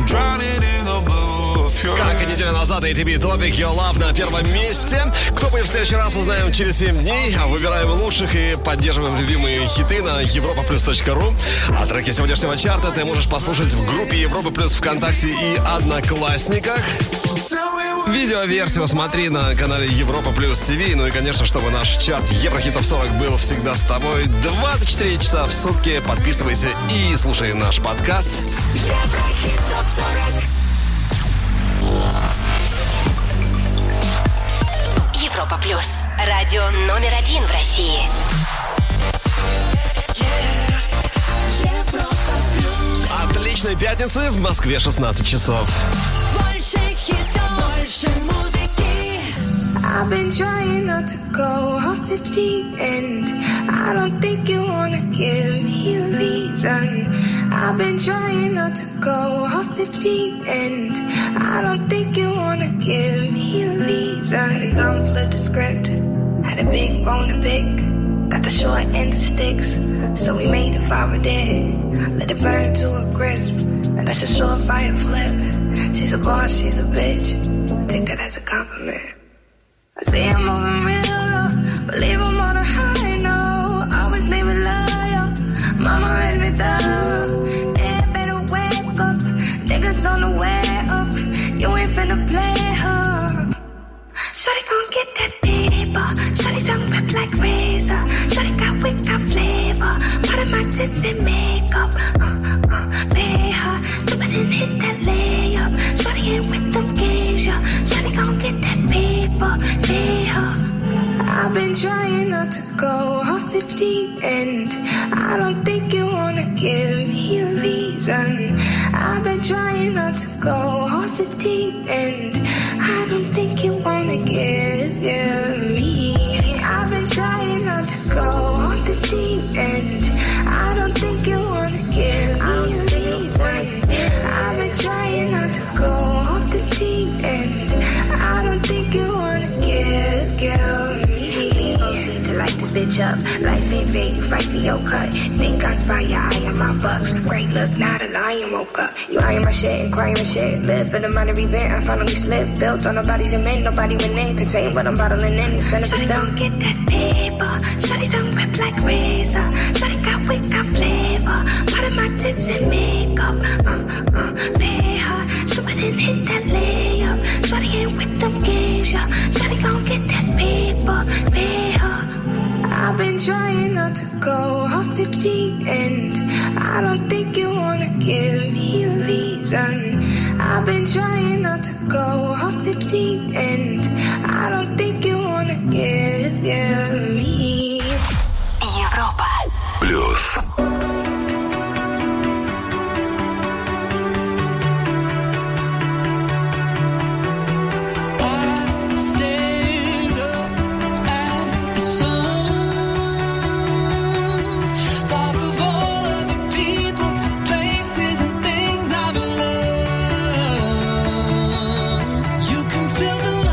Как и неделю назад ATB Topic Your Love на первом месте. Кто бы в следующий раз узнаем через 7 дней. Выбираем лучших и поддерживаем любимые хиты на europaplus.ru. А треки сегодняшнего чарта ты можешь послушать в группе Европа Плюс ВКонтакте и Одноклассниках. Видеоверсию смотри на канале Европа Плюс ТВ. Ну и, конечно, чтобы наш чарт Еврохитов 40 был всегда с тобой 24 часа в сутки. Подписывайся и слушай наш подкаст. Еврохитов 40. Европа Плюс. Радио номер 1 в России. Отличной пятницы, в Москве 16 часов. Больше хитов, больше музыки. I've been trying not to go off the deep end. I don't think you wanna give me a reason. I've been trying not to go off the deep end. I don't think you wanna give me a reason. Had a gun, flip the script. Had a big bone to pick. Got the short end of sticks, so we made a fire dead. Let it burn to a crisp. And that's a surefire flip. She's a boss, she's a bitch. Take that as a compliment. I say I'm moving real low, believe I'm on a high note. Always leave it loyal. Mama raised me thorough. Yeah, better wake up. Niggas on the way up. You ain't finna play her. Shawty gon' get that paper. Shawty tongue rip like razor. Shawty got wit, got flavor. Part of my tits and makeup. Pay her. Do it and hit that layup. Shawty ain't with them games, yeah. Shawty gon' get that paper. Pay her. I've been trying not to go off the deep end. I don't think you wanna give me a reason. I've been trying not to go off the deep end. I don't think you wanna give me. I've been trying not to go off the deep end. I don't think you wanna give me a reason. I've been trying not to go off the deep end. I don't think you wanna give me. Please proceed to light this bitch up. Life ain't fair, you fight for your cut. Think I spy your eye on my bucks. Great look, not a lion woke up. You eyeing my shit and crying my shit. Live for the money event, I finally slipped. Built on nobody's cement, nobody went in. Contain what I'm bottling in, it's gonna be done. Get that paper. Shawty tongue rip like razor. Shawty got wit, got flavor. Part of my tits and makeup. Pay her. Shoot it and hit that layup. Shawty ain't with them games, yeah. Shawty gon' get that paper. Pay her. I've been trying not to go off the deep end. I don't think you wanna give me a reason. I've been trying not to go off the deep end. I don't think you wanna give me. Европа Плюс. Feel the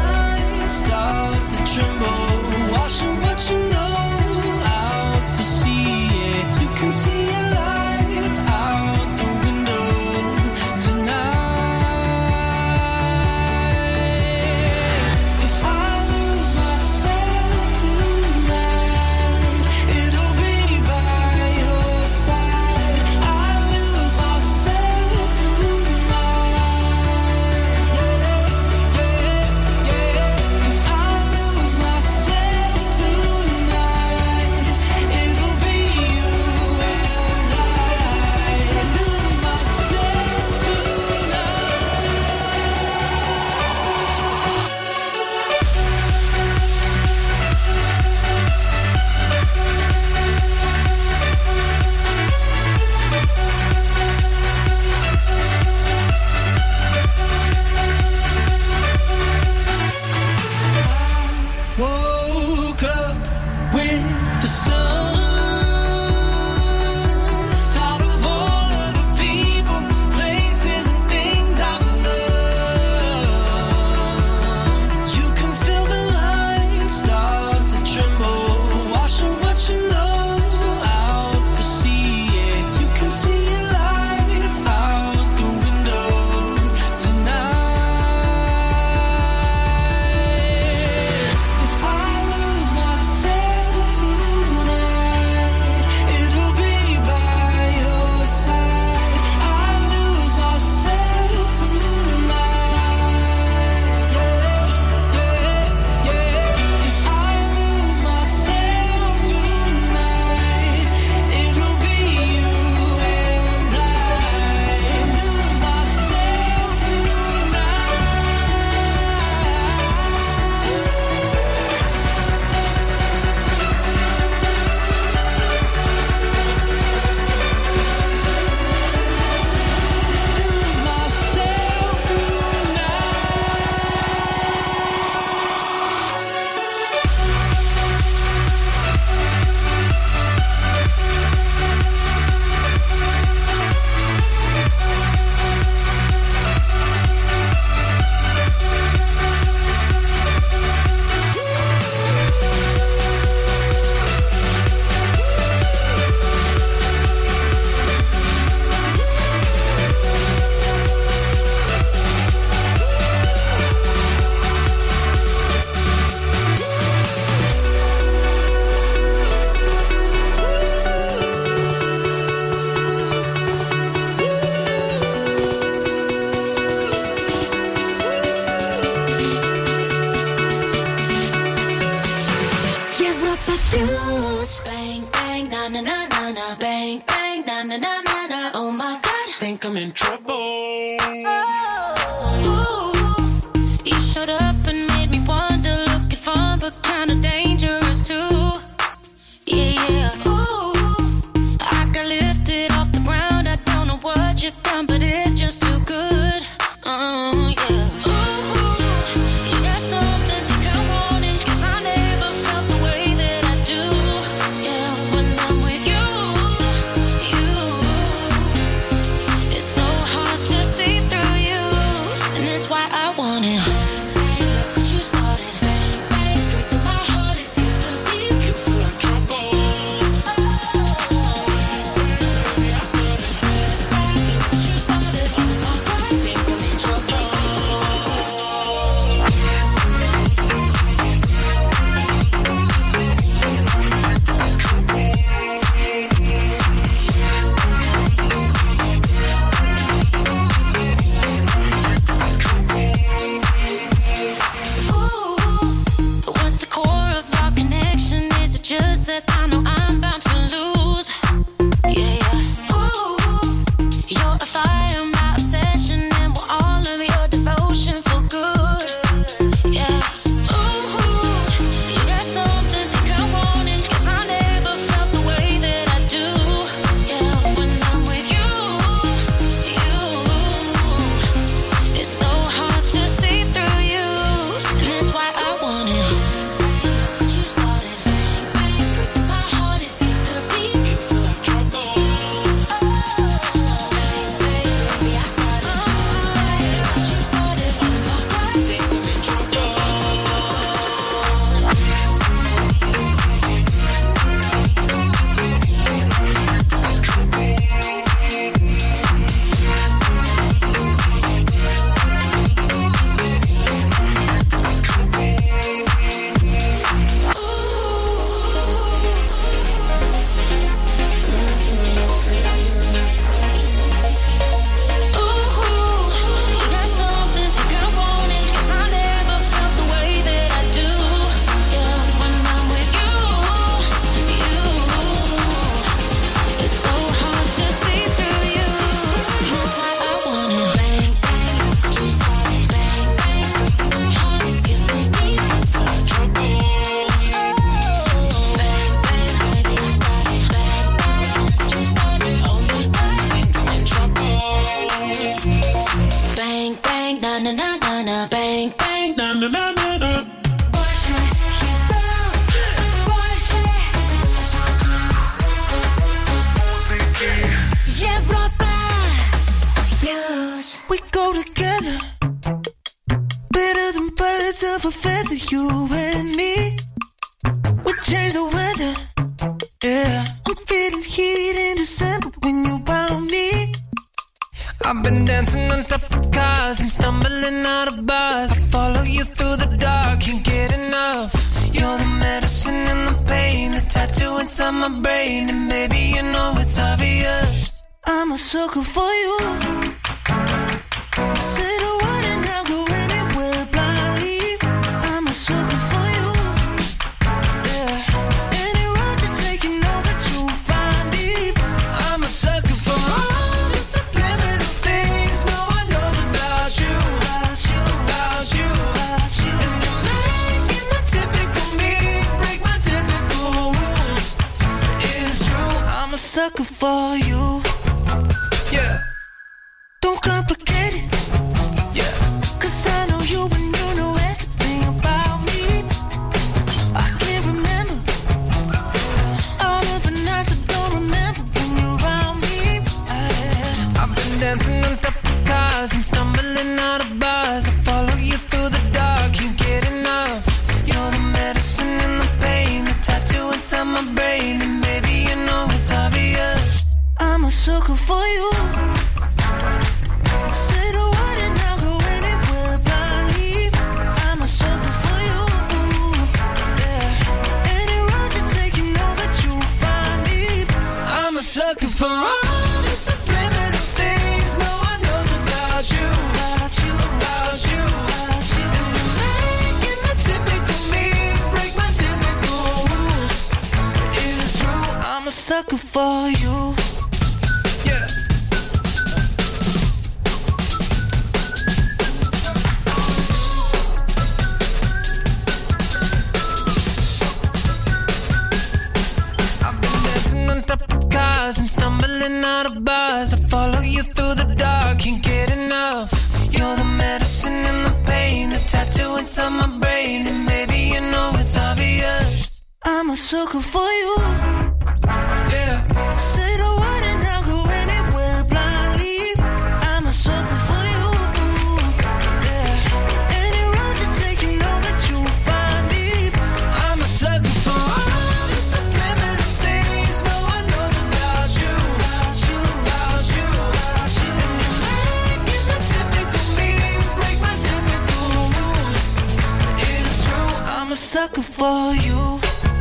lose. Bang, bang, na na na na na. Bang, bang, na na na na na. Oh my God, think I'm in trouble. Ooh, you showed up and made me wonder, looking fun but kinda dangerous too. Yeah, yeah. Ooh, I got lifted off the ground. I don't know what you've done, but it's just too good. Yeah. Sucker for you, yeah. Don't complicate it, yeah. 'Cause I know you and you know everything about me. I can't remember all of the nights I don't remember when you're around me. I've been dancing on top of cars and stumbling out of bars. I follow you through the dark, can't get enough. You're the medicine and the pain, the tattoo inside my brain, and baby you know it's obvious. I'm a sucker for you. Say the word and I'll go anywhere blindly. I'm a sucker for you, yeah. Any road you take, you know that you'll find me. I'm a sucker for all the subliminal things no one knows about you, about you, about you, about you. And you're making the typical me break my typical rules. It's sucker for you. Yeah. I've been dancing on top of cars and stumbling out of bars. I follow you through the dark, can't get enough. You're the medicine and the pain, the tattoo inside my brain, and baby, you know it's obvious. I'm a sucker for you. Yeah. Say the word and I'll go anywhere blindly. I'm a sucker for you. Yeah. Any road you take, you know that you'll find me. I'm a sucker for all the subliminal things no one knows about you. About you. And you make it so typical me, break my typical rules. It's true, I'm a sucker for you.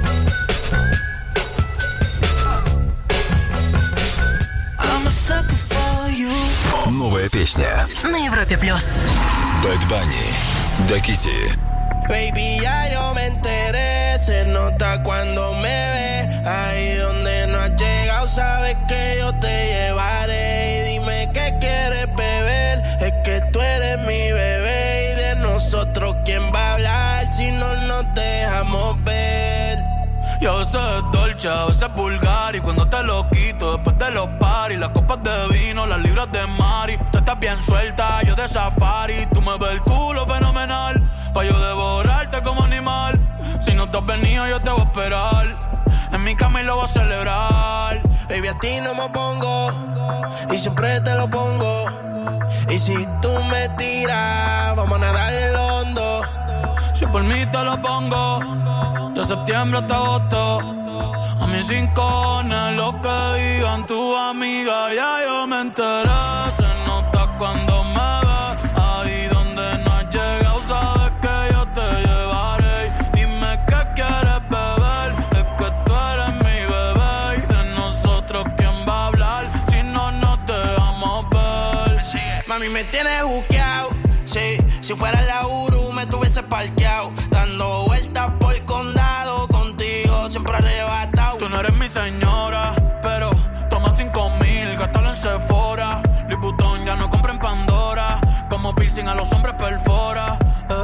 Новая песня на Европе Плюс. Bad Bunny, Daquiti. Baby, ya yo me enteré, se nota cuando me ve. Ahí donde no has llegado, sabes que yo te llevaré. Y dime qué quieres beber, es que tú eres mi bebé. Y de nosotros, ¿quién va a hablar si no nos dejamos ver? Y a veces es dolce, a veces es vulgar. Y cuando te lo quito, después de los paris, las copas de vino, las libras de mari. Tú estás bien suelta, yo de safari. Tú me ves el culo fenomenal, pa' yo devorarte como animal. Si no te has venido, yo te voy a esperar. En mi cama y lo voy a celebrar. Baby, a ti no me pongo, y siempre te lo pongo. Y si tú me tiras, vamos a nadar en lo hondo. Si por mí te lo pongo, de septiembre hasta agosto. A mis rincones, lo que digan tu amiga, ya yo me enteré. Se nota cuando me ves, ahí donde no has llegado, sabes que yo te llevaré. Dime qué quieres beber, es que tú eres mi bebé. Y de nosotros, ¿quién va a hablar si no nos dejamos ver? Mami, me tienes juqueado, sí. Si fuera la Uru, me tuviese parqueado, dando vueltas por el condado, contigo siempre arrebatado. Tú no eres mi señora, pero toma 5,000, gástalo en Sephora. Louis Vuitton ya no compra en Pandora, como piercing a los hombres perfora.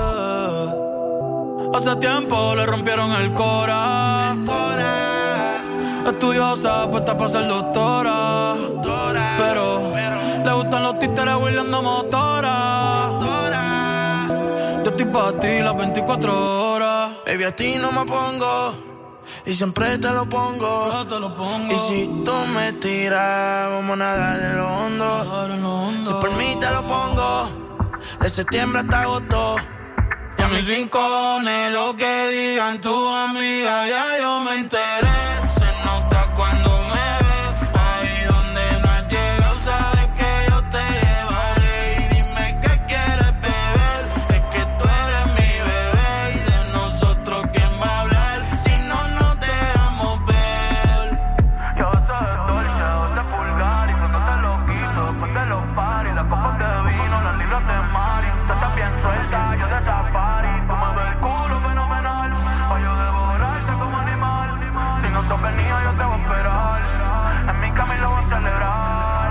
Hace tiempo le rompieron el cora. Estudiosa, puesta para ser doctora, pero le gustan los títeres huirleando motora. Yo estoy pa' ti las 24 horas. Baby, a ti no me pongo, y siempre te lo pongo. Y si tú me tiras, vamos a nadar en lo hondo. Si por mí te lo pongo, de septiembre hasta agosto. Y a mis rincones, lo que digan tu amiga, ya yo me enteré. Se nota cuando me ves, ahí donde no has llegado, sabes que yo te llevaré. Y dime qué quieres beber, es que tú eres mi bebé. Y de nosotros, ¿quién va a hablar si no nos dejamos ver? Y a veces es dolce, a veces es vulgar. Y cuando te lo quito, después de los paris, las copas de vino, las libras de mari. Tú estás bien suelta, yo de safari. Tú me ves el culo fenomenal, pa' yo devorarte como animal. Si no te has venido, yo te voy a esperar. En mi cama y lo voy a celebrar.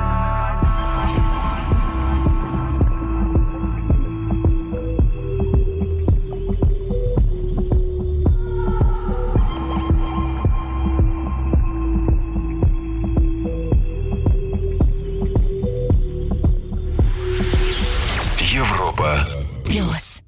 Европа Плюс.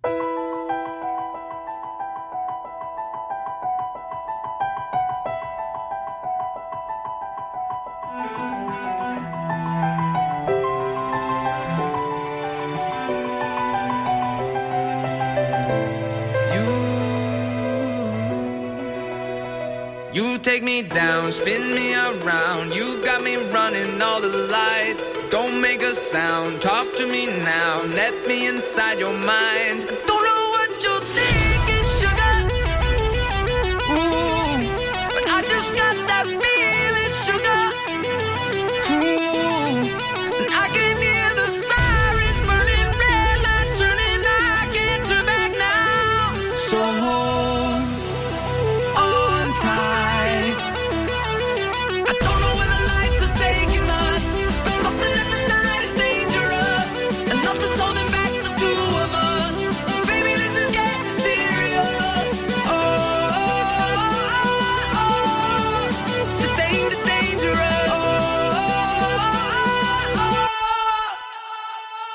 You take me down, spin me around. You got me running all the lights. Don't make a sound, talk to me now. Let me inside your mind. Don't know what you're thinking, sugar. Ooh, but I just got that feeling, sugar. Ooh, and I can hear the sirens burning, red lights turning. I can't turn back now. So hold on tight. I don't know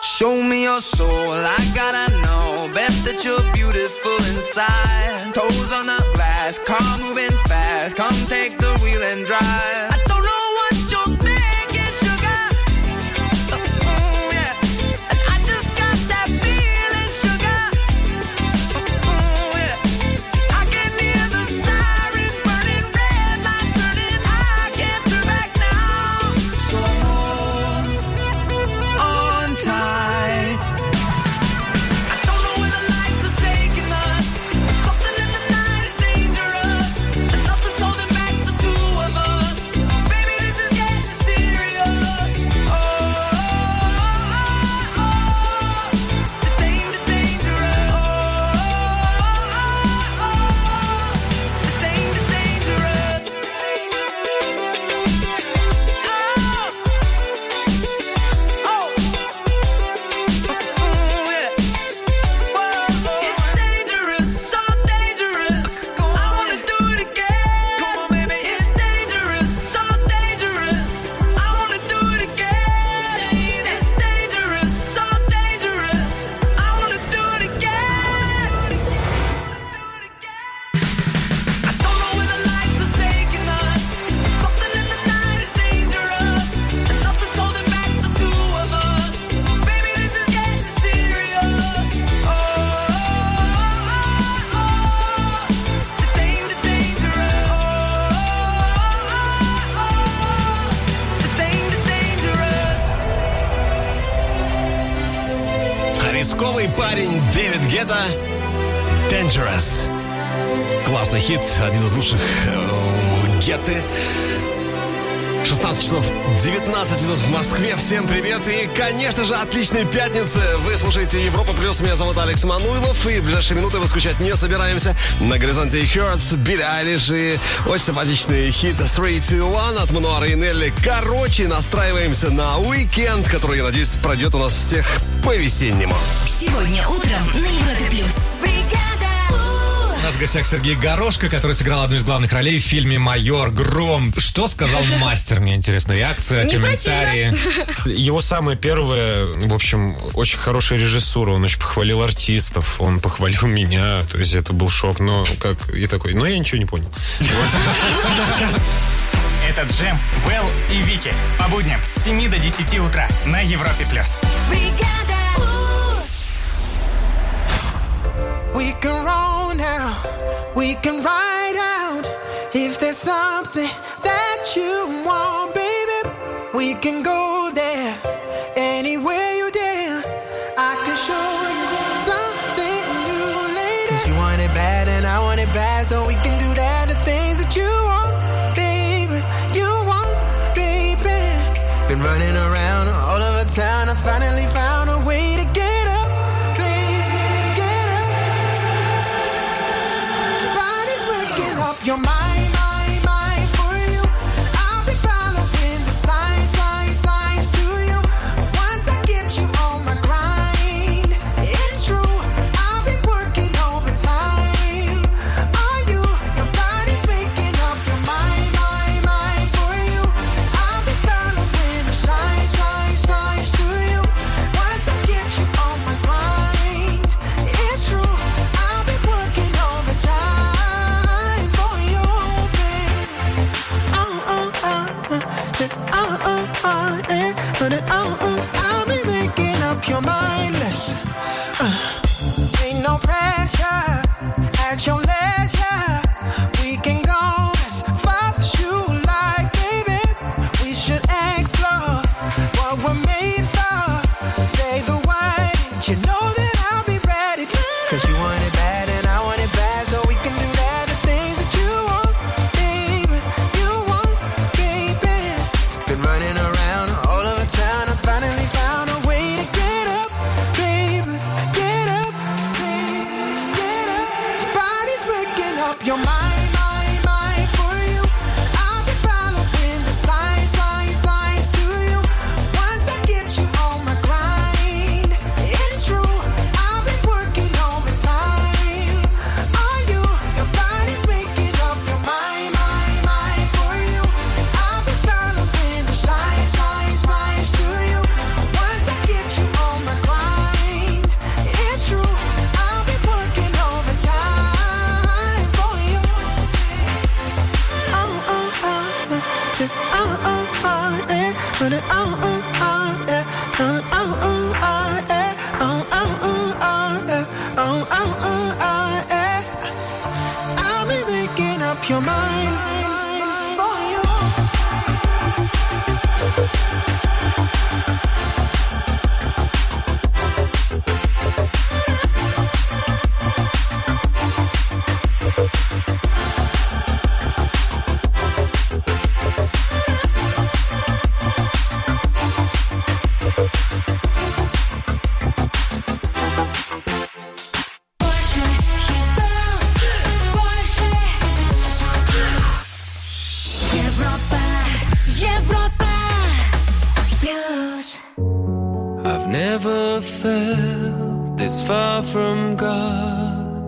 Show me your soul, I gotta know. Best that you're beautiful inside. Toes on the glass, car moving fast. Come take the wheel and drive. I don't know what you're thinking, sugar. Yeah. And I just got that feeling, sugar. Yeah. I can hear the sirens burning, red lights turning. I can't turn back now. So on tight. I don't know where the lights are taking us. Something in the night is dangerous, and nothing's holding back the two of us. Baby, this is getting serious. Oh, the dangerous. Oh, the dangerous. It's dangerous, so dangerous. I wanna do it again. Come on, baby. It's dangerous, so dangerous. I wanna do it again. It's dangerous, so dangerous. I wanna do it again. I don't know where the lights are taking us. Something in the night is dangerous, and nothing's holding back the two of us. Baby, this is getting serious. Oh, the dangerous. The dangerous. Рисковый парень Дэвид Гетта, Dangerous. Классный хит, один из лучших Гетты. 16 часов 19 минут в Москве. Всем привет. И, конечно же, отличной пятницы. Вы слушаете Европа Плюс. Меня зовут Алекс Мануилов. И в ближайшие минуты вы скучать не собираемся. На горизонте Hurts, Билли Айлиш и очень симпатичный хит 3, 2, 1 от Мануара и Нелли. Короче, настраиваемся на уикенд, который, я надеюсь, пройдет у нас всех по-весеннему. Сегодня утром на Европе Плюс. У нас в гостях Сергей Горошко, который сыграл одну из главных ролей в фильме «Майор Гром». Что сказал мастер? Мне интересно. Реакция, комментарии. Его самая первая, в общем, очень хорошая режиссура. Он очень похвалил артистов, он похвалил меня. То есть это был шок. Но как и такой, но я ничего не понял. Это Джем, Вэл и Вики. По будням с 7 до 10 утра на Европе+. We can roll now, we can ride out. If there's something that you want, baby, we can go there. Anywhere you dare, I can show you something new, lady. 'Cause you want it bad and I want it bad, so we can do that, the things that you want, baby, you want, baby. Been running around all over town, I finally found a way to get up. Your mind, mind for you. I'll be following the signs to you. Once I get you on my grind, it's true. I've been working overtime. Are you? Your body's making up your mind for you. I'll be following the signs to you. Once I get you on my grind, it's true. I've been working overtime. I'll be making up your mind. Listen, ain't no pressure at your leisure. We can go as far as you like, baby. We should explore what we're made for. Say the word, you know that I'll be ready. 'Cause you want it bad and I want it bad, so we can do that, the things that you want, baby, you want, baby. Been running around all over town, I finally found a way to get up, baby, get up, baby, get up. Your body's waking up your mind for you. I'll be following the signs to you. Once I get you on my grind, it's true. I've been working overtime. Are you? Your body's waking up your mind for you. I'll be following the signs to you. Once I get you on my up your mind for you. I've never felt this far from God.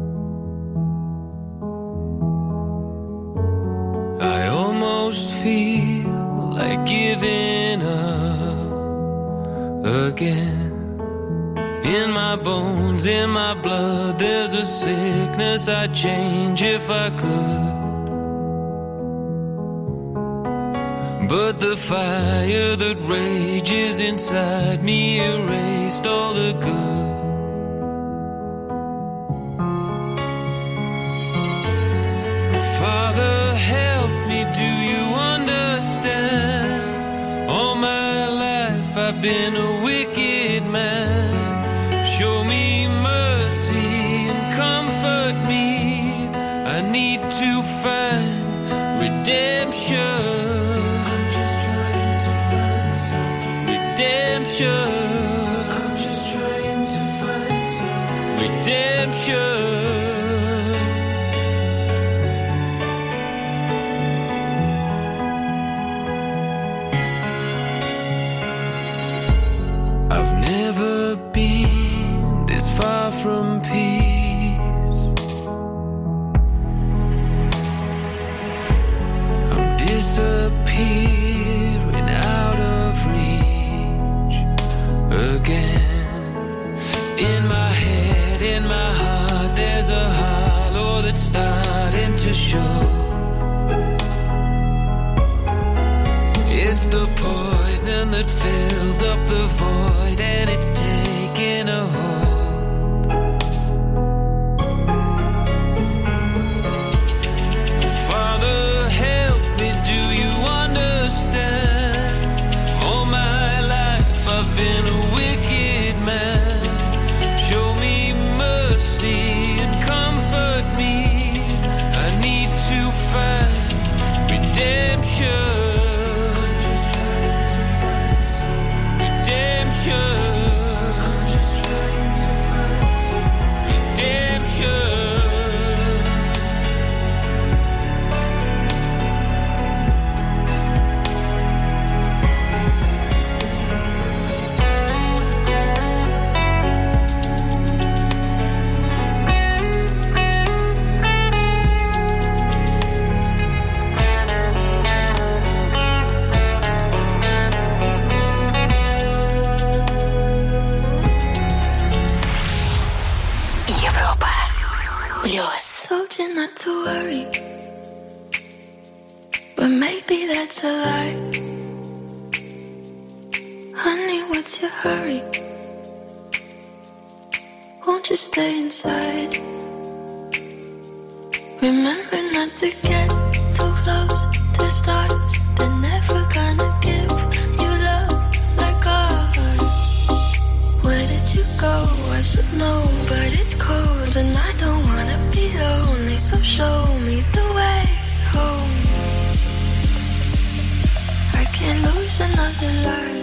I almost feel like giving up again. In my bones, in my blood, there's a sickness I'd change if I could. But the fire that rages inside me erased all the good. Father, help me, do you understand? All my life I've been a wicked man. Show me mercy and comfort me. I need to find redemption. I'm just trying to find some redemption. I've never been this far from peace. I'm disappearing out of reach again. In my head, in my heart, there's a hollow that's starting to show. It's the poison that fills up the void, and it's taking a hold. Father, help me, do you understand? All my life I've been a wicked man. Show me mercy and comfort me. I need to find redemption. I'm just trying to find some redemption. I'm just trying to find some redemption. Told you not to worry, but maybe that's a lie. Honey, what's your hurry? Won't you stay inside? Remember not to get too close to stars. They're never gonna give you love like ours. Where did you go? I should know, but it's cold and I don't wanna be lonely. So show me the way home. I can't lose another life.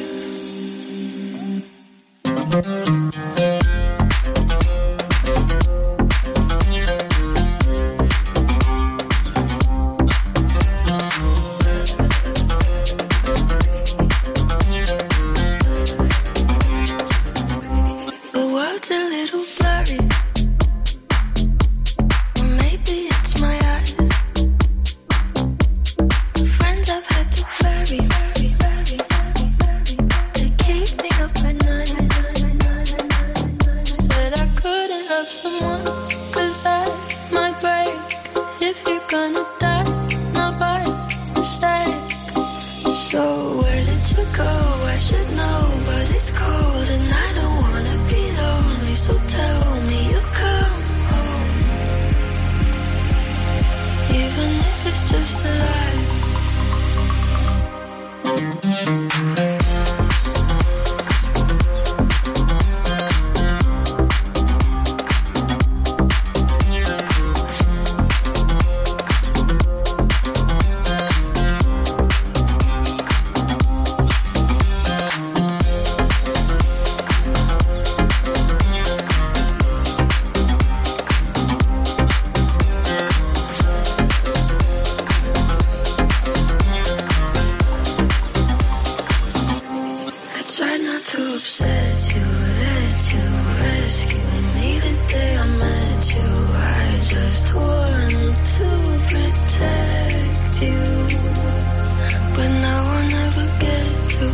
The world's a little blurry, or maybe it's my eyes. Friends I've had to bury, they keep me up at night. Said I couldn't love someone, 'cause that might break. If you're gonna die, not by mistake. So where did you go? I should know, but it's cold and I don't wanna be lonely. So tell me you'll come home, even rescue me the day I met you. I just wanted to protect you, but now I'll never get to.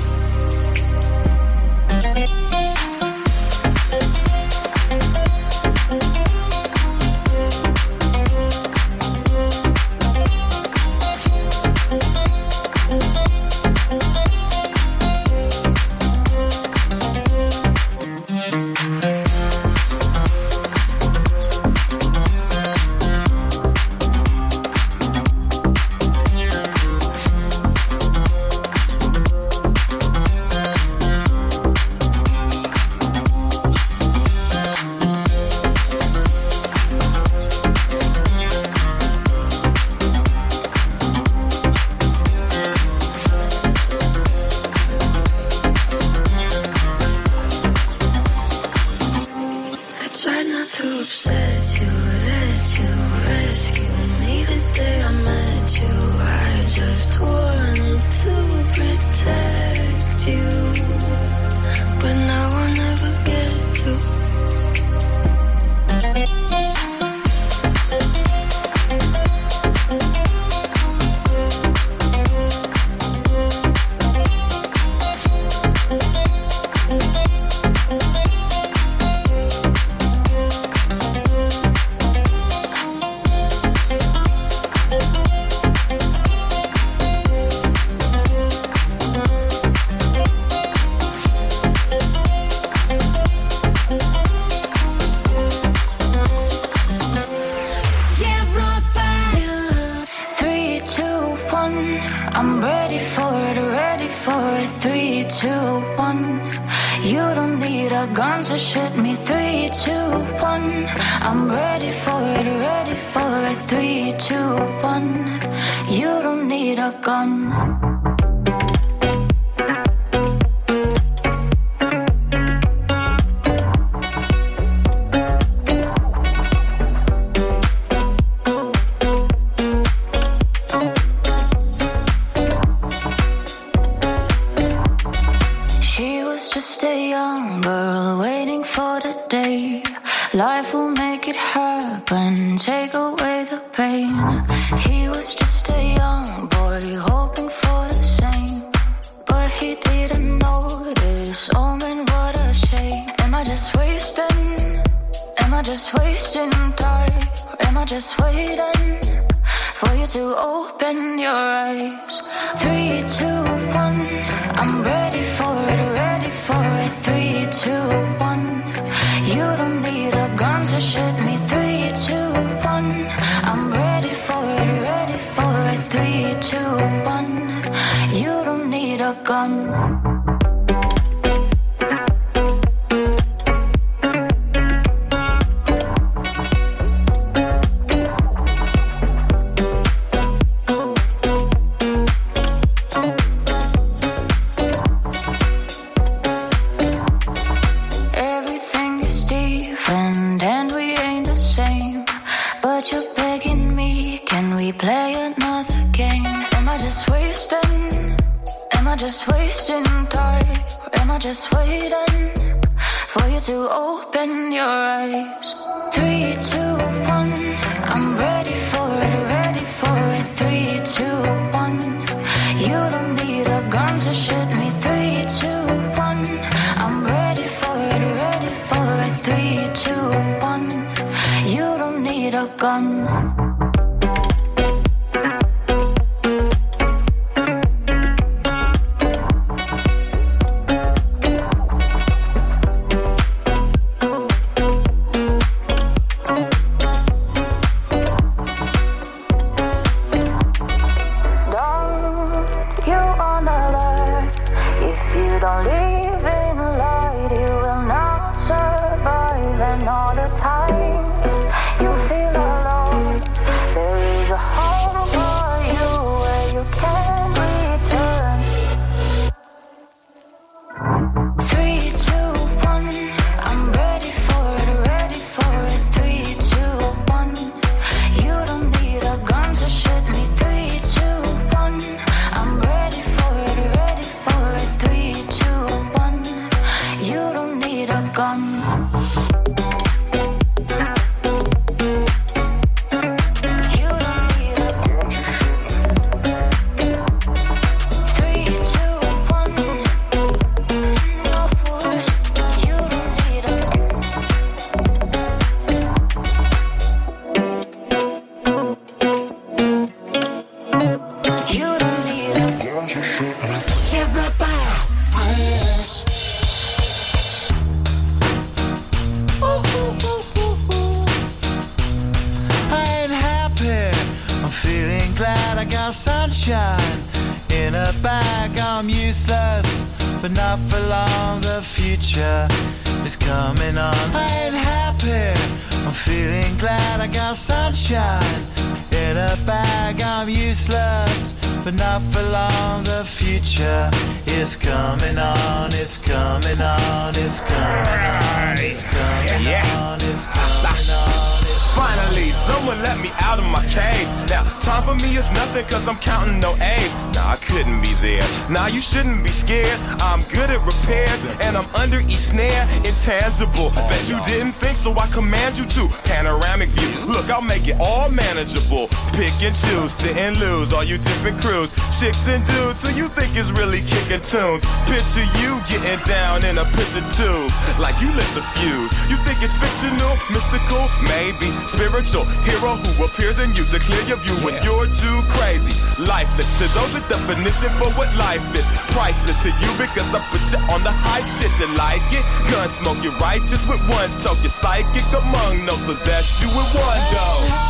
sunshine in a bag. I'm useless, but not for long. The future is coming on. I ain't happy, I'm feeling glad. I got sunshine in a bag. I'm useless, but not for long. The future is coming on. It's coming on. It's coming on. It's coming on. It's coming on. Finally, someone let me out of my cage. Now, time for me is nothing cause I'm counting no A's. Nah, I couldn't be there. Nah, you shouldn't be scared. I'm good at repairs and I'm under each snare. Intangible. Bet you didn't think, so I command you to. Panoramic view. Look, I'll make it all manageable. Pick and choose, sit and lose. All you different crews, chicks and dudes who you think is really kicking tunes. Picture you getting down in a picture tube, like you lit the fuse. You think it's fictional, mystical, maybe. Spiritual hero who appears in you to clear your view when you're too crazy. Lifeless to those, the definition for what life is. Priceless to you because I put you on the hype shit. You like it? Gun smoke, you're righteous with one toe. You're psychic among those, possess you with one go.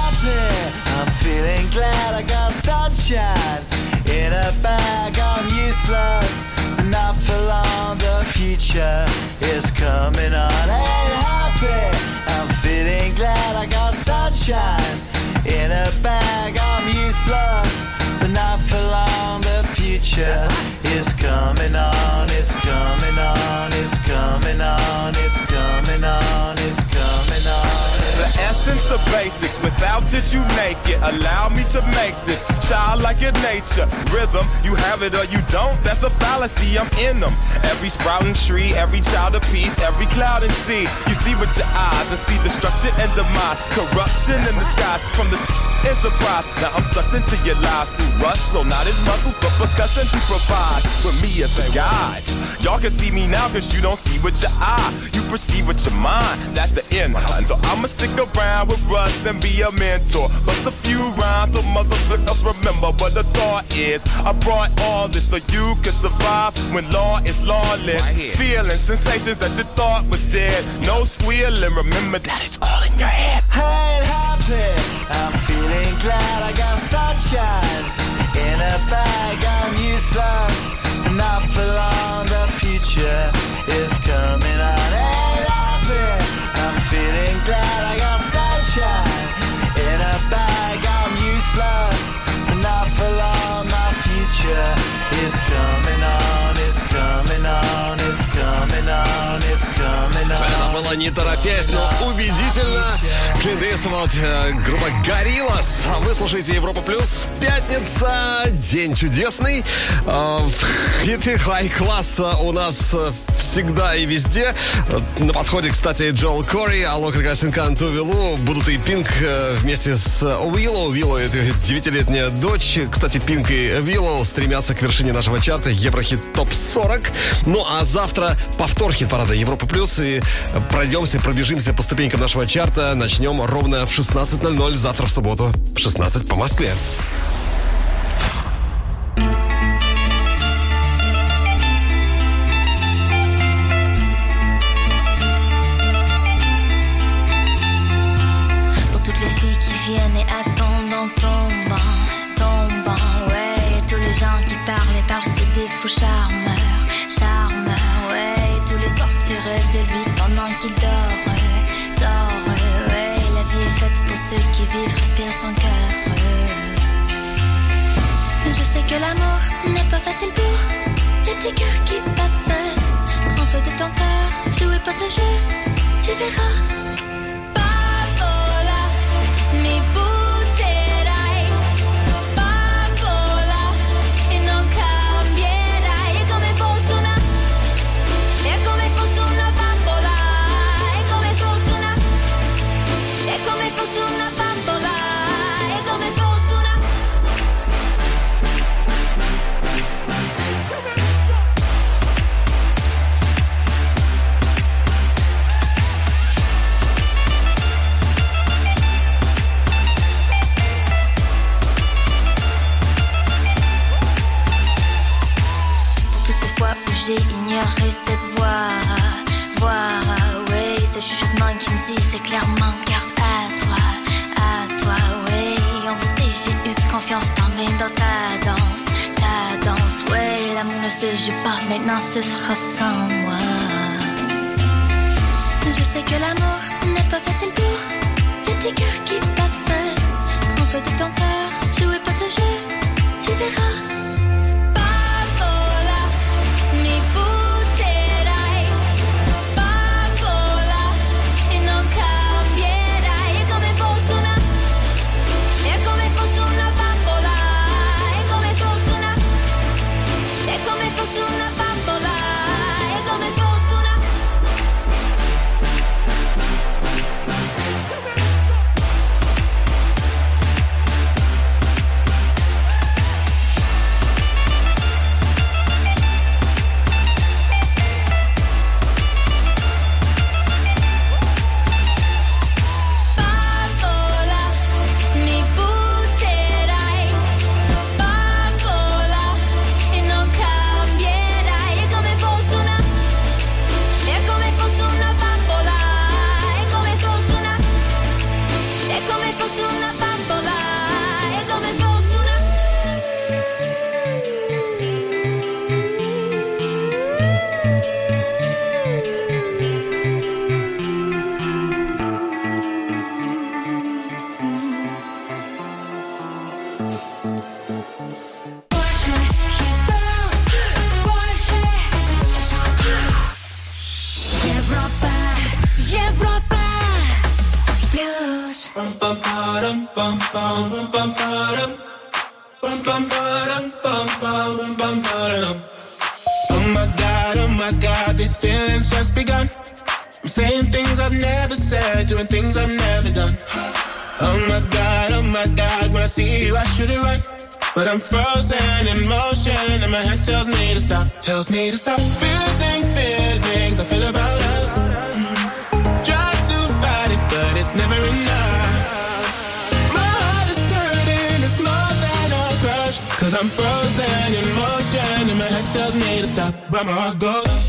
I'm feeling glad. I got sunshine in a bag. I'm useless, but not for long. The future is coming on. Ain't happy, I'm feeling glad. I got sunshine in a bag. I'm useless, but not for long. The future is coming on. It's coming on. It's coming on. It's coming on. It's coming on. The essence, the basics. Without it, you make it. Allow me to make this childlike in nature. Rhythm, you have it or you don't. That's a fallacy. I'm in them. Every sprouting tree, every child of peace, every cloud and sea. You see with your eyes and see destruction and demise. Corruption in the skies from this enterprise. Now I'm sucked into your lives through rust. So not as muscles, but percussion to provide with me as a guide. Y'all can see me now cause you don't see with your eye. You perceive with your mind. That's the end. So I'ma stick around with Russ and be a mentor. Bust a few rhymes so motherfuckers remember what the thought is. I brought all this so you can survive when law is lawless. Feeling sensations that you thought was dead. No squealing, remember that it's all in your head. I ain't happy, I'm feeling glad. I got sunshine in a bag. I'm useless, not for long. The future is coming on. Ain't happy, I'm feeling glad. I got sunshine in a bag. I'm useless, not for long. My future is coming on. It's coming on. It's coming on. It's coming on. Это было не торопясь, но убедительно. Клинт Иствуд, группа Gorillaz. Вы слушаете Европа Плюс. Пятница, день чудесный. Хиты хай-класса у нас всегда и везде. На подходе, кстати, Джоэл Кори, Алок Рикасинкан Тувилу, будут и Пинк вместе с Уиллоу. Уиллоу — это 9-летняя дочь. Кстати, Пинк и Уиллоу стремятся к вершине нашего чарта Еврохит ТОП-40. Ну а завтра повтор хит-парада Европа Плюс. И пробежимся по ступенькам нашего чарта. Начнем ровно в 16:00 завтра в субботу в 16 по Москве. Pour toutes les filles qui viennent et attendent en tombant, ouais. Et tous les gens qui parlent et parlent, c'est des faux charmeurs, ouais. Et tous les soirs tu rêves de lui pendant qu'il dort, ouais. La vie est faite pour ceux qui vivent, respirent sans cœur, Je sais que l'amour n'est pas facile pour les petits cœurs qui battent seuls. Prends soin de ton cœur, jouez pas ce jeu, tu verras. Papola, mi butterai. Papola, e non cambierai. È come fosse una bambola. È come fosse una bambola. È come fosse una. Pour toutes ces fois où j'ai ignoré cette voix, ouais, ce chuchotement qui me disait clairement garde à toi, ouais. Envoûté, j'ai eu confiance dans mes d'autres. ce jeu pas, maintenant ce sera sans moi. Je sais que l'amour n'est pas facile pour les petits cœurs qui battent seuls. Prends soin de ton cœur, jouez pas ce jeu, tu verras. Bambola, mi butterai. Bambola, e non cambierai. È come fosse una bambola. È come fosse una bambola. È come fosse una. Bambola, mi butterai. Bambola, e non cambierai. È come fosse una bambola. È come fosse una bambola. È come fosse una. Europa Plus. Oh my God, these feelings just begun. I'm saying things I've never said, doing things I've never done. Oh my God, when I see you I should it right. But I'm frozen in motion and my head tells me to stop. Feelings I feel about us. Try to fight it, but it's never enough. My heart is hurting, it's more than a crush. Cause I'm frozen in motion and my head tells me to stop. But my heart goes.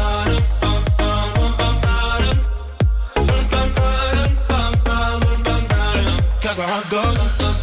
Cause my heart goes.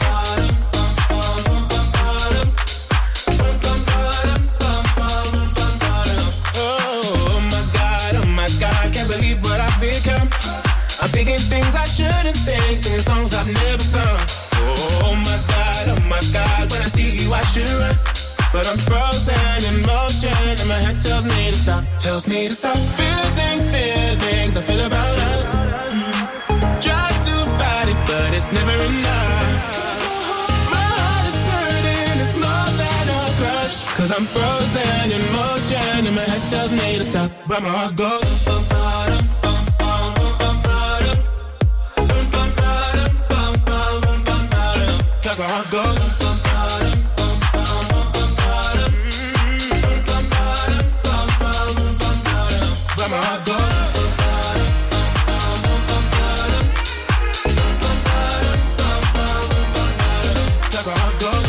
Oh my God, can't believe what I've become. I'm thinking things I shouldn't think, singing songs I've never sung. Oh my God, when I see you I should run. But I'm frozen in motion and my head tells me to stop. Feelings I feel about us. Try to fight it, but it's never enough. My heart is hurting, it's more than a crush. Cause I'm frozen in motion and my head tells me to stop. But my heart goes. Cause my heart goes. But my heart goes. Cause my heart goes.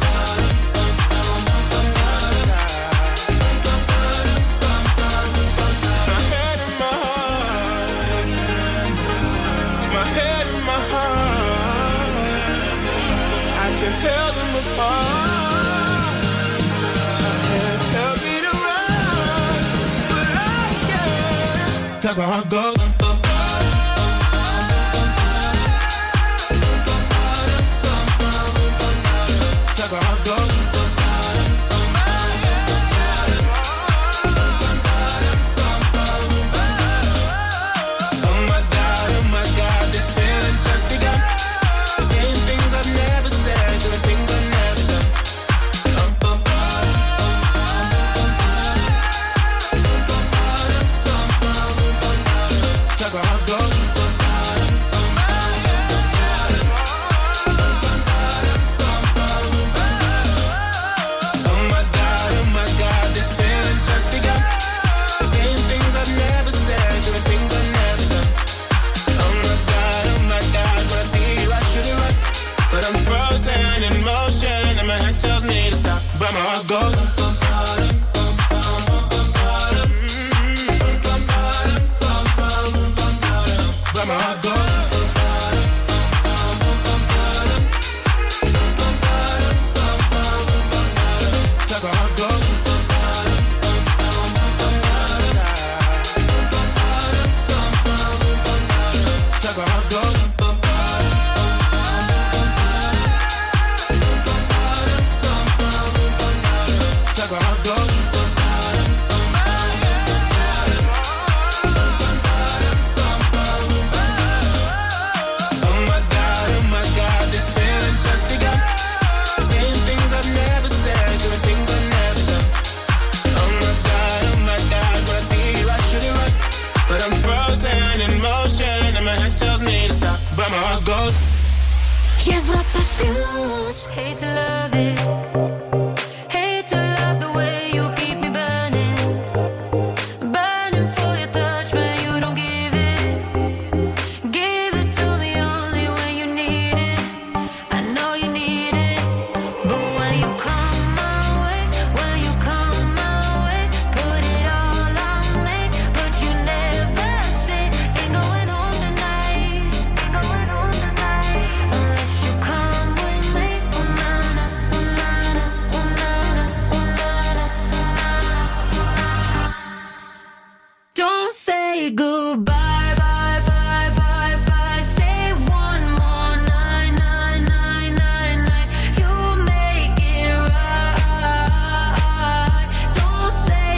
My head and my heart, I can tell them apart. My head tells me to run, but I can't. Cause my heart goes. Cause my heart goes. Oh my God, this feeling's just begun. Saying things I've never said, doing things I've never done. Cause my heart goes. Oh my God, this feeling's just begun. Saying things I've never said, doing things I've never done. Oh my God, when I see you I should it right. But I'm frozen in motion and my head tells me to stop. But my heart goes. But my heart goes. Cause my heart goes. motion and my head tells me to stop, but my heart goes. Европа Плюс. Hate to love it. Hate to love the way you keep me burning. Burning for your touch, man, you don't give it. Give it to me only when you need it. I know you need it. But when you come my way, when you come my way, put it all on me, but you never stay. Ain't going home tonight. Ain't going home tonight. Unless you come with me. Oh na na, oh na na, oh na na, oh na na, oh na na. Don't say goodbye, bye, bye, bye, bye. Stay one more night, night, night, night, night. You make it right. Don't say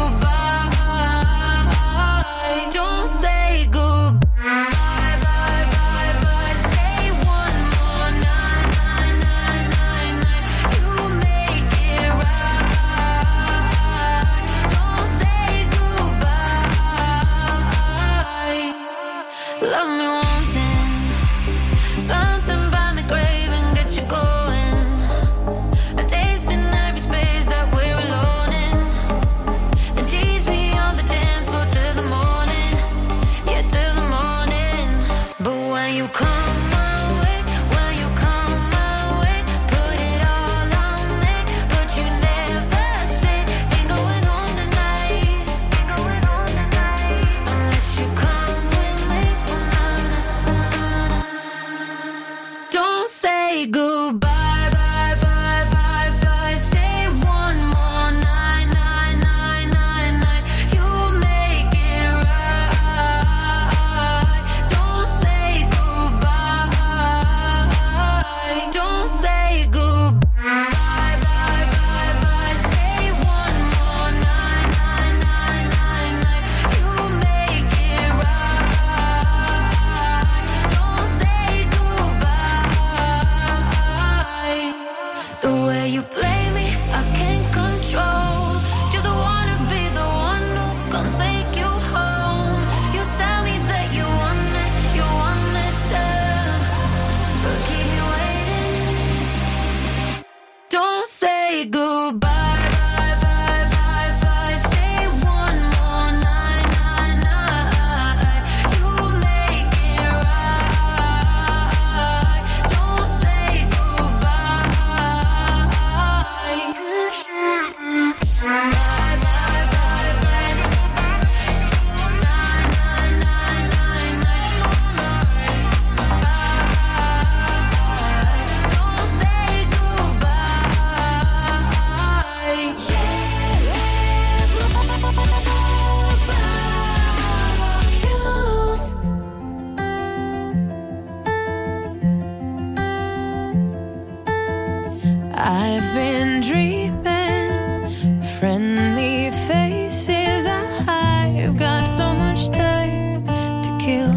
goodbye. Don't say goodbye, bye, bye, bye. Stay one more night, night, night, night, night. You make it right. Don't say goodbye. Love me wanting something by me craving, get you going. A taste in every space that we're alone in. And tease me on the dance floor till the morning, yeah, till the morning. But when you come my way, when you come my way, put it all on me, but you never stay. Ain't going home tonight. Ain't going home tonight. Unless you come with me. Oh na na, oh na na. Don't say goodbye, bye, bye, bye, bye. Stay one more night, night, night, night, night. You make it right. Don't say goodbye. Don't say goodbye, bye, bye, bye. Stay one more night, night, night, night, night. You make it right. Don't say goodbye. The way you play me, I can't control. Just wanna be the one who can take you home. You tell me that you want it too, but keep me waiting. Don't say goodbye, bye, bye, bye, bye. Stay one more night, night, night. You make it right. Don't say goodbye. Bye, bye, bye, bye. Night, night, night, night, night. Don't say I've been dreaming, friendly faces. I've got so much time to kill.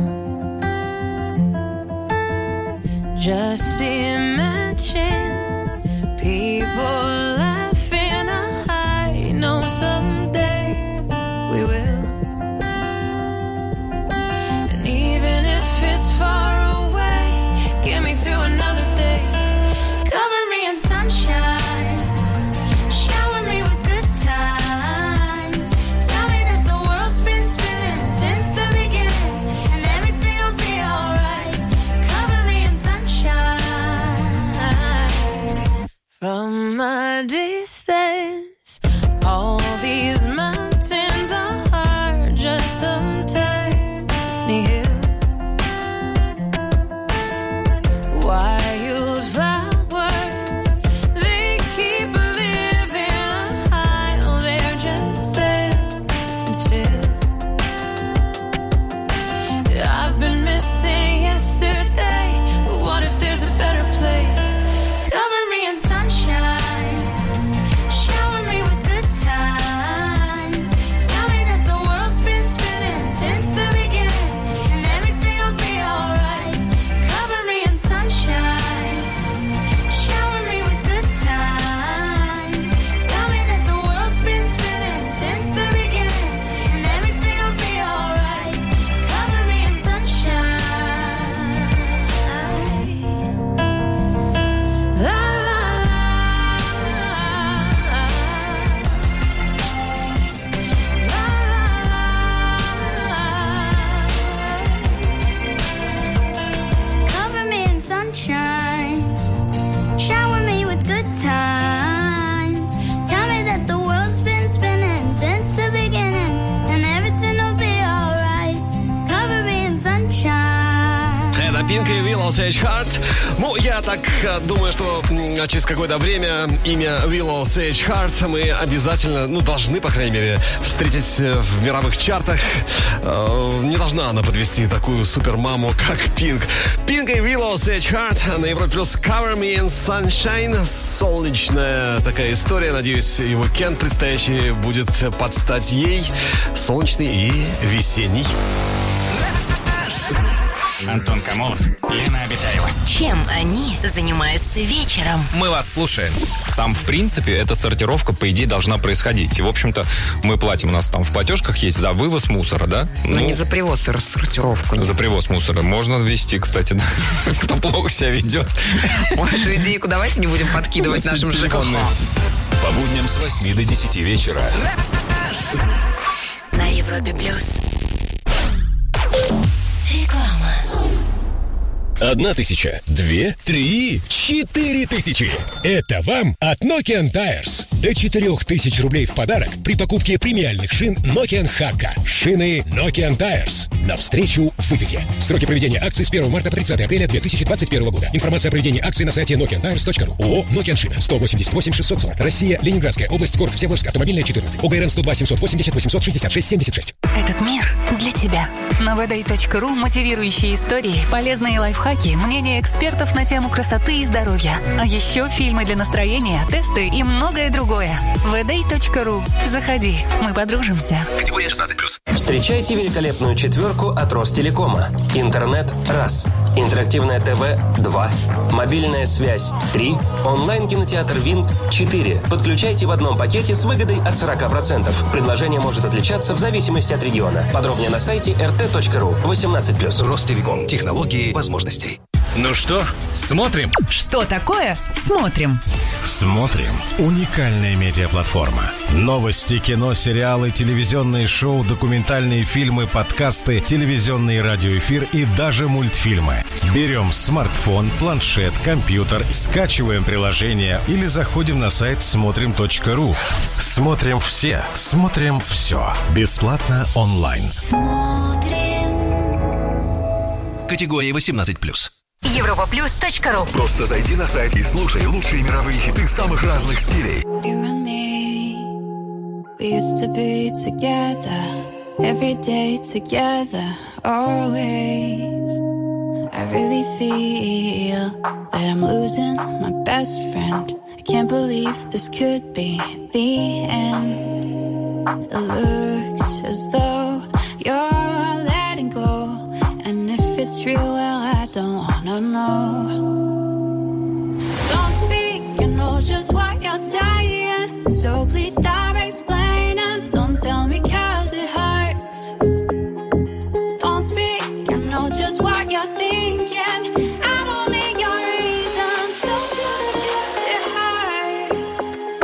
Just imagine people laughing. I know someday we will. And even if it's far away, get me through another day. Cover me in sunshine, shower me with good times. Tell me that the world's been spinning since the beginning, and everything will be alright. Cover me in sunshine. From my sunshine. Это Pink и Willow Sage Heart. Ну, я так думаю, что через какое-то время имя Willow Sage Heart мы обязательно, должны, по крайней мере, встретить в мировых чартах. Не должна она подвести такую супермаму, как Pink. Pink и Willow Sage Heart на Европе плюс Cover Me in Sunshine. Солнечная такая история. Надеюсь, и уикенд предстоящий будет под стать ей. Солнечный и весенний. Антон Камолов, Лена Обитаева. Чем они занимаются вечером? Мы вас слушаем. Там, в принципе, эта сортировка, по идее, должна происходить. И, в общем-то, мы платим, у нас там в платежках есть за вывоз мусора, да? Но не за привоз и рассортировку. За привоз мусора. Можно ввести, кстати, да. Кто плохо себя ведет. Эту идейку давайте не будем подкидывать нашим ЖКХ. По будням с 8 до 10 вечера. На Европе плюс. Реклама. 1000, 2, 3, 4000. Это вам от Nokian Tires. До 4000 рублей в подарок при покупке премиальных шин Nokian Hakka. Шины Nokian Tires. Навстречу выгоде. Сроки проведения акций с 1 марта по 30 апреля 2021 года. Информация о проведении акций на сайте nokiantires.ru. ООО «Nokian Шина». 188 640. Россия, Ленинградская область, город Всеволожск, автомобильная 14. ОГРН 102 780 866 76. Этот мир для тебя. На vday.ru мотивирующие истории, полезные лайфхаки, мнения экспертов на тему красоты и здоровья. А еще фильмы для настроения, тесты и многое другое. vday.ru. Заходи, мы подружимся. Категория 16+. Встречайте великолепную четверку от Ростелекома. Интернет – раз. Интерактивное ТВ – 2. Мобильная связь – 3. Онлайн-кинотеатр «Винг» – 4. Подключайте в одном пакете с выгодой от 40%. Предложение может отличаться в зависимости от региона. Подробнее на сайте rt.ru. 18+. Ростелеком. Технологии возможностей. Ну что, смотрим? Что такое «Смотрим»? Смотрим. Уникальная медиаплатформа. Новости, кино, сериалы, телевизионные шоу, документальные фильмы, подкасты, телевизионный и радиоэфир и даже мультфильмы. Берем смартфон, планшет, компьютер, скачиваем приложение или заходим на сайт смотрим.ру. Смотрим все. Смотрим все. Бесплатно онлайн. Категория 18+. Европаплюс.ру. Просто зайди на сайт и слушай лучшие мировые хиты самых разных стилей. You and me, we used to be together, every day together, always. I really feel that I'm losing my best friend. I can't believe this could be the end. It looks as though you're letting go, and if it's real, well, I don't wanna know. Don't speak, I know just what you're saying, so please stop explaining. Don't tell me 'cause it hurts. Don't speak, I know just what you're thinking. I don't need your reasons. Don't do it 'cause it hurts.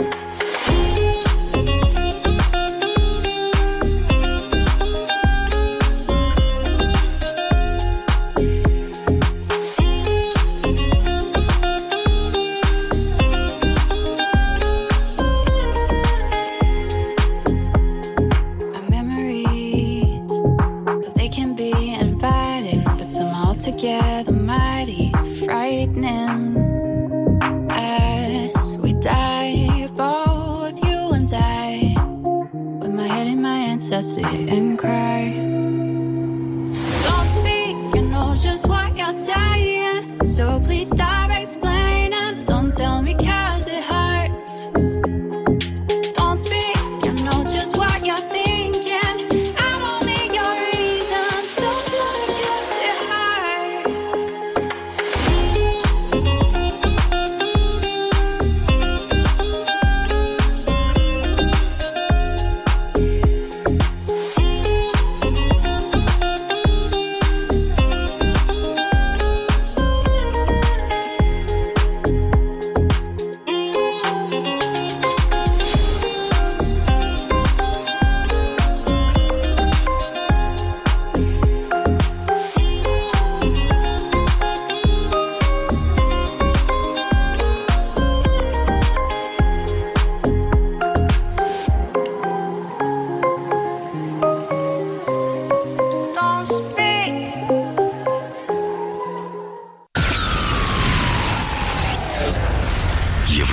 Together mighty frightening as we die, both you and I, with my head in my hands I sit and cry. Don't speak, I know just what you're saying, so please stop explaining. Don't tell me 'cause it hurts. Don't speak, I know just what you're thinking. I don't need your reasons. Don't do it 'cause it hurts.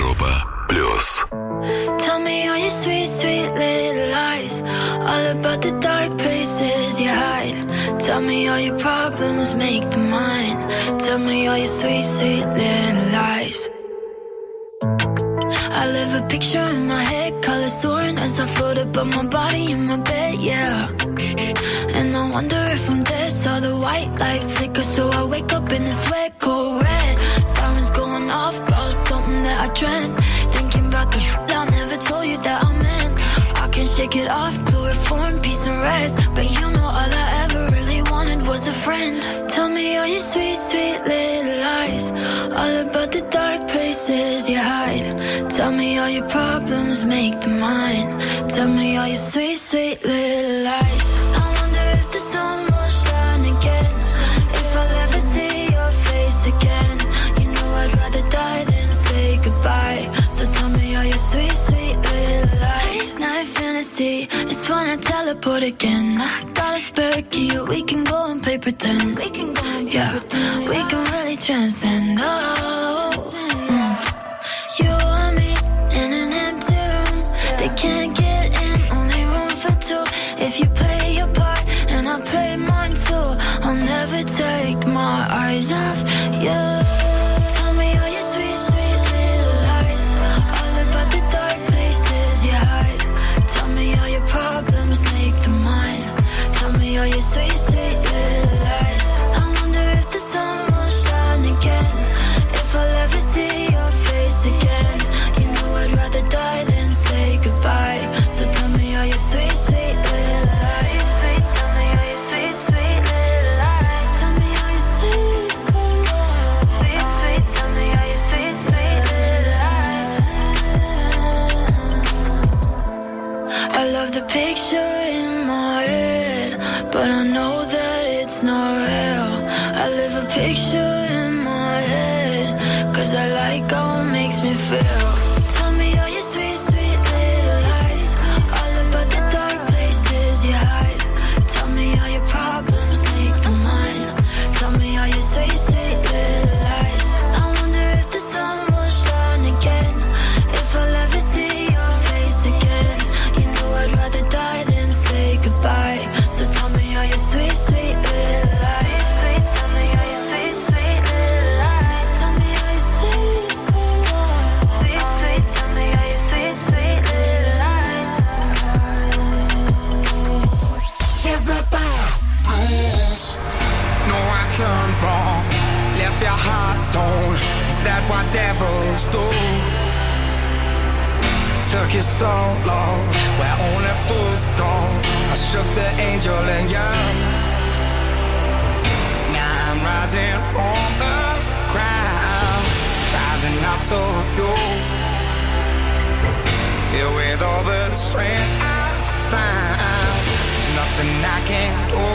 Европа плюс. Tell me all your sweet, sweet little lies. All about the dark places you hide. Tell me all your problems make them mine. Tell me all your sweet, sweet little lies. I live a picture in my head, colors soaring as I float above my body in my bed, yeah. And I wonder if I'm dead, saw the white light flicker, so I wake up in the sweat cold red. Sirens going off about something that I dreamt. Thinking about the shit I never told you that I meant. I can shake it off, chloroform, peace and rest. But you know all I ever really wanted was a friend. Tell me all your sweet, sweet little lies. All about the dark places you hide. Tell me all your problems, make them mine. Tell me all your sweet, sweet little lies. I wonder if the sun will shine again. If I'll ever see your face again. You know I'd rather die than say goodbye. So tell me all your sweet, sweet little lies. Night fantasy, it's when I teleport again. I got a spare key, we can go and play pretend. We can go and play pretend. We can really transcend. Oh, you and me in an empty room. They can't get in, only room for two. If you play your part and I play mine too, I'll never take my eyes off you. Tell me all your sweet, sweet little lies. All about the dark places you hide. Tell me all your problems, make them mine. Tell me all your sweet, sweet little lies. I wonder if the sun will shine again. If I'll ever see your face again. You know I'd rather die than say goodbye. So tell me all your sweet, sweet little lies. Sweet, tell me all your sweet, sweet little lies. Tell me all your sweet, sweet, sweet, tell me all your sweet, sweet little lies. I love the picture in my head, but I know that it's not real. I live a picture in my head, 'cause I like how it makes me feel. Tell me all your sweet, sweet little lies. All about the dark places you hide. Tell me all your problems, make them mine. Tell me all your sweet, sweet little lies. I wonder if the sun will shine again. If I'll ever see your face again. You know I'd rather die than say goodbye. So tell me all your sweet, sweet little lies. Sweet, tell me all your sweet, sweet little lies. Tell me all your sweet, sweet, sweet, tell me all your sweet, sweet little lies. No, I done wrong, left your heart torn. Is that what devils do? Took you so long, where only fools go. I shook the angel and young. Now I'm rising from the ground, rising up to you. Filled with all the strength I find, there's nothing I can't do.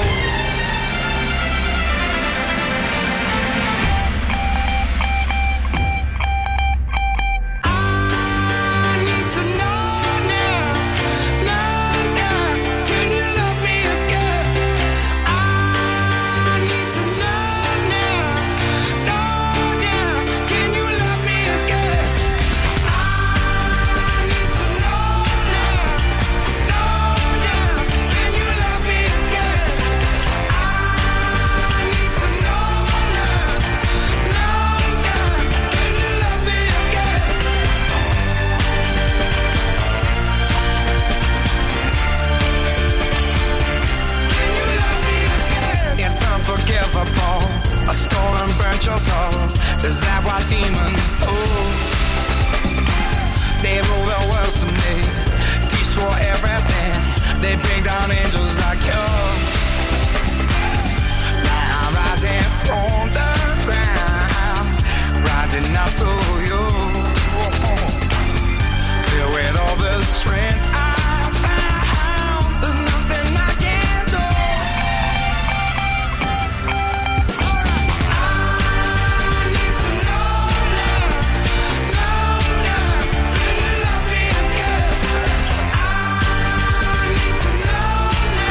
I stole and burnt your soul. Is that what demons do? They rule the world to me, destroy everything. They bring down angels like you.